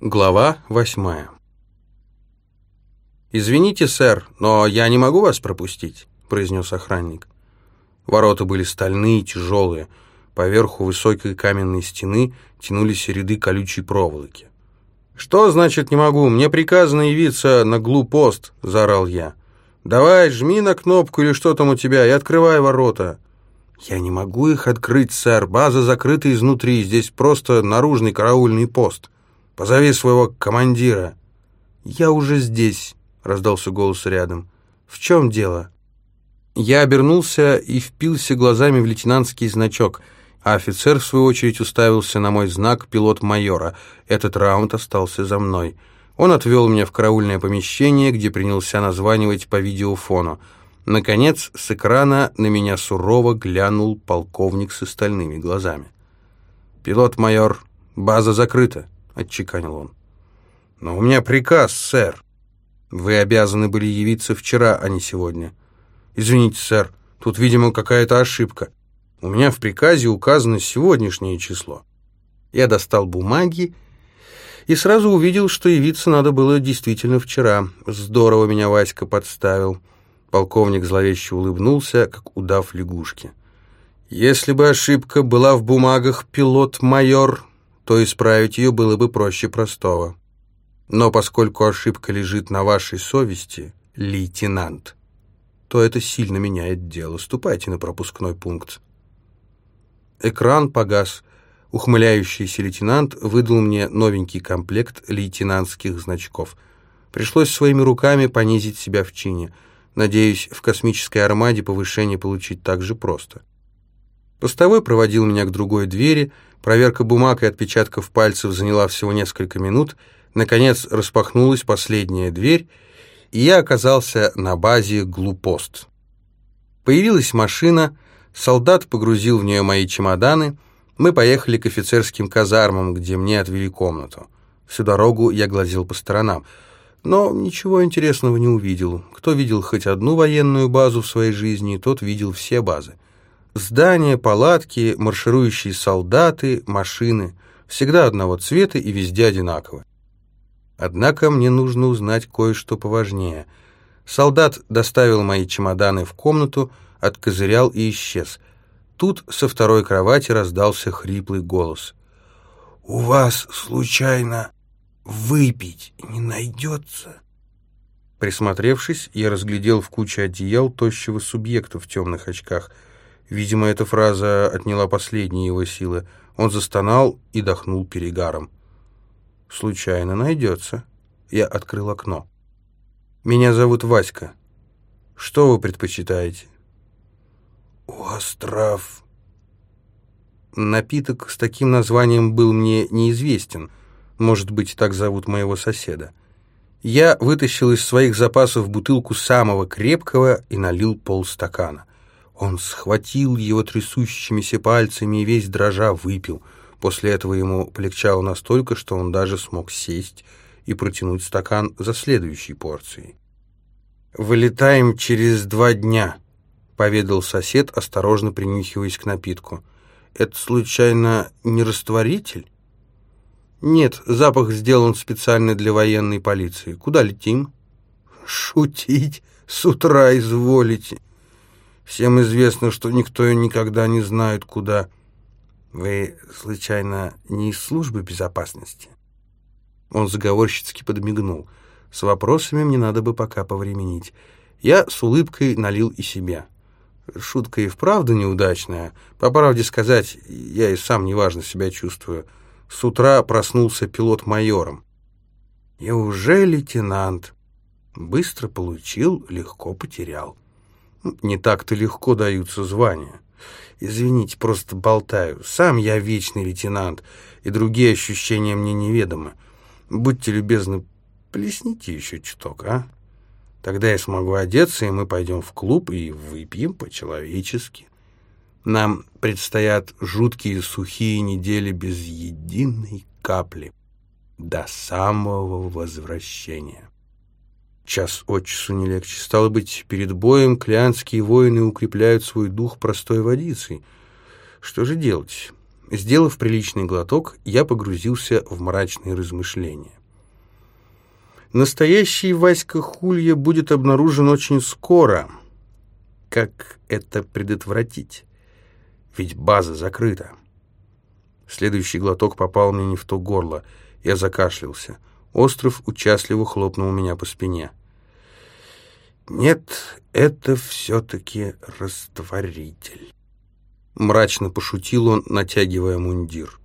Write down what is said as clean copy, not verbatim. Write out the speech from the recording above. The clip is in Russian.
Глава 8. «Извините, сэр, но я не могу вас пропустить», — произнес охранник. Ворота были стальные, тяжелые. Поверху высокой каменной стены тянулись ряды колючей проволоки. «Что значит не могу? Мне приказано явиться на глупост», — заорал я. «Давай, жми на кнопку или что там у тебя и открывай ворота». «Я не могу их открыть, сэр. База закрыта изнутри. Здесь просто наружный караульный пост. Позови своего командира». «Я уже здесь», — раздался голос рядом. «В чем дело?» Я обернулся и впился глазами в лейтенантский значок, а офицер, в свою очередь, уставился на мой знак «пилот-майора». Этот раунд остался за мной. Он отвел меня в караульное помещение, где принялся названивать по видеофону. Наконец, с экрана на меня сурово глянул полковник с стальными глазами. «Пилот-майор, база закрыта», — отчеканил он. «Но у меня приказ, сэр. Вы обязаны были явиться вчера, а не сегодня». «Извините, сэр, тут, видимо, какая-то ошибка. У меня в приказе указано сегодняшнее число». Я достал бумаги и сразу увидел, что явиться надо было действительно вчера. Здорово меня Васька подставил. Полковник зловеще улыбнулся, как удав лягушки. «Если бы ошибка была в бумагах, пилот-майор, то исправить ее было бы проще простого. Но поскольку ошибка лежит на вашей совести, лейтенант, то это сильно меняет дело. Ступайте на пропускной пункт». Экран погас. Ухмыляющийся лейтенант выдал мне новенький комплект лейтенантских значков. Пришлось своими руками понизить себя в чине. Надеюсь, в космической армаде повышение получить так же просто. Постовой проводил меня к другой двери. Проверка бумаг и отпечатков пальцев заняла всего несколько минут. Наконец распахнулась последняя дверь, и я оказался на базе «Глупост». Появилась машина, солдат погрузил в нее мои чемоданы. Мы поехали к офицерским казармам, где мне отвели комнату. Всю дорогу я глазел по сторонам, но ничего интересного не увидел. Кто видел хоть одну военную базу в своей жизни, тот видел все базы. Здания, палатки, марширующие солдаты, машины. Всегда одного цвета и везде одинаково. Однако мне нужно узнать кое-что поважнее. Солдат доставил мои чемоданы в комнату, откозырял и исчез. Тут со второй кровати раздался хриплый голос. «У вас, случайно, выпить не найдется?» Присмотревшись, я разглядел в куче одеял тощего субъекта в темных очках. Видимо, эта фраза отняла последние его силы. Он застонал и дохнул перегаром. «Случайно найдется». Я открыл окно. «Меня зовут Васька. Что вы предпочитаете?» «Остров». Напиток с таким названием был мне неизвестен. Может быть, так зовут моего соседа. Я вытащил из своих запасов бутылку самого крепкого и налил полстакана. Он схватил его трясущимися пальцами и весь дрожа выпил. После этого ему полегчало настолько, что он даже смог сесть и протянуть стакан за следующей порцией. «Вылетаем через 2 дня», — поведал сосед, осторожно принюхиваясь к напитку. «Это, случайно, не растворитель?» «Нет, запах сделан специально для военной полиции. Куда летим?» «Шутить с утра изволите. Всем известно, что никто никогда не знает, куда. Вы, случайно, не из службы безопасности?» Он заговорщицки подмигнул. С вопросами мне надо бы пока повременить. Я с улыбкой налил и себя. Шутка и вправду неудачная. По правде сказать, я и сам неважно себя чувствую. С утра проснулся пилот-майором. И уже лейтенант. Быстро получил, легко потерял. Не так-то легко даются звания. Извините, просто болтаю. Сам я вечный лейтенант, и другие ощущения мне неведомы. Будьте любезны, плесните еще чуток, а? Тогда я смогу одеться, и мы пойдем в клуб и выпьем по-человечески. Нам предстоят жуткие сухие недели без единой капли до самого возвращения. Час от часу не легче. Стало быть, перед боем клианские воины укрепляют свой дух простой водицей. Что же делать? Сделав приличный глоток, я погрузился в мрачные размышления. Настоящий Васька Хулья будет обнаружен очень скоро. Как это предотвратить? Ведь база закрыта. Следующий глоток попал мне не в то горло. Я закашлялся. Остров участливо хлопнул меня по спине. «Нет, это все-таки растворитель», — мрачно пошутил он, натягивая мундир.